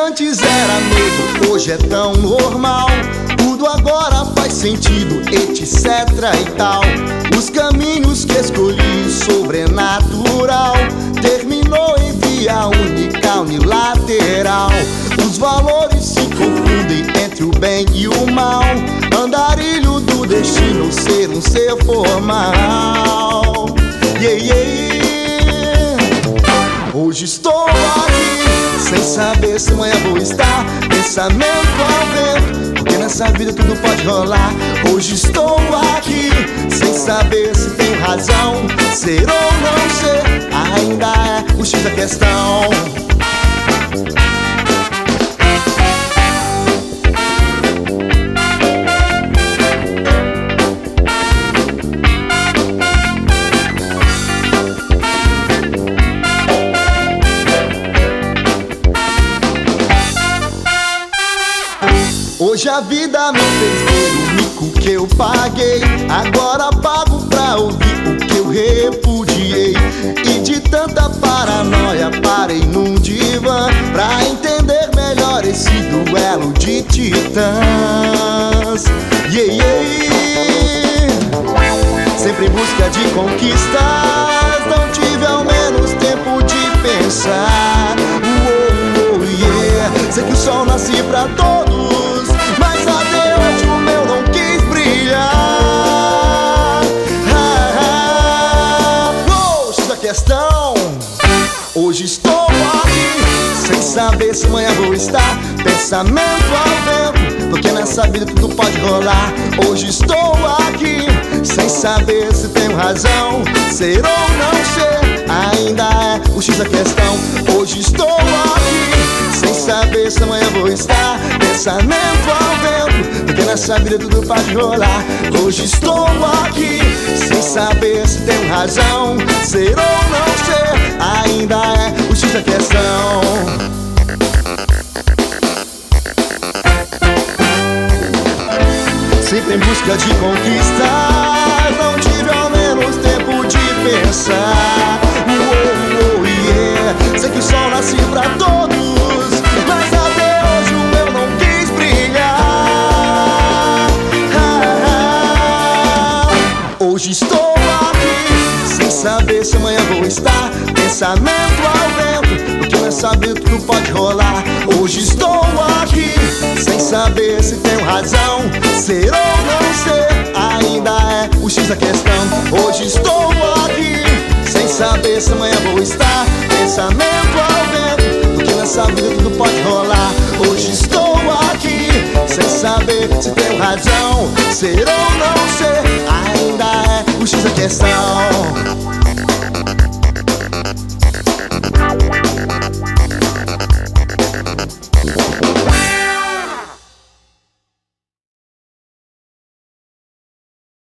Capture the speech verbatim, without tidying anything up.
antes era medo, hoje é tão normal. Tudo agora faz sentido, etc e tal. Os caminhos que escolhi, sobrenatural, terminou em via única, unilateral. Os valores se confundem entre o bem e o mal. Andarilho do destino, ser um ser formal. Yeah, yeah. Hoje estou aqui, sem saber se amanhã vou estar. Pensamento ao vento, porque nessa vida tudo pode rolar. Hoje estou aqui, sem saber se tenho razão. Ser ou não ser, ainda é o X da questão. Hoje a vida me fez ver o mico que eu paguei. Agora pago pra ouvir o que eu repudiei. E de tanta paranoia parei num divã pra entender melhor esse duelo de titãs. Yeah, yeah. Sempre em busca de conquistas, não tive ao menos tempo de pensar. Oh, oh, yeah. Sei que o sol nasce pra todos, mas até hoje o meu não quis brilhar. Ah, ah, poxa, a questão. Hoje estou aqui, sem saber se amanhã vou estar. Pensamento ao vento, porque nessa vida tudo pode rolar. Hoje estou aqui, sem saber se tenho razão. Ser ou não ser, ainda é o X da questão. Hoje estou aqui, sem saber se amanhã vou estar. Pensamento ao vento, porque nessa vida tudo pode rolar. Hoje estou aqui, sem saber se tenho razão. Ser ou não ser, ainda é o X da questão. Sempre em busca de conquistar, não tive ao menos tempo de pensar. Oh, oh, yeah. Sei que o sol nasce pra todos, mas até hoje o meu não quis brilhar. Ah, ah. Hoje estou aqui, sem saber se amanhã vou estar. Pensamento ao vento, porque nessa vida tudo pode rolar. Hoje estou aqui, sem saber se tenho razão. Ser ou não ser, ainda é o X da questão. Hoje estou aqui, sem saber se amanhã vou estar. Pensamento ao vento, porque nessa vida tudo pode rolar. Hoje estou aqui, sem saber se tenho razão. Ser ou não ser, ainda é o X da questão.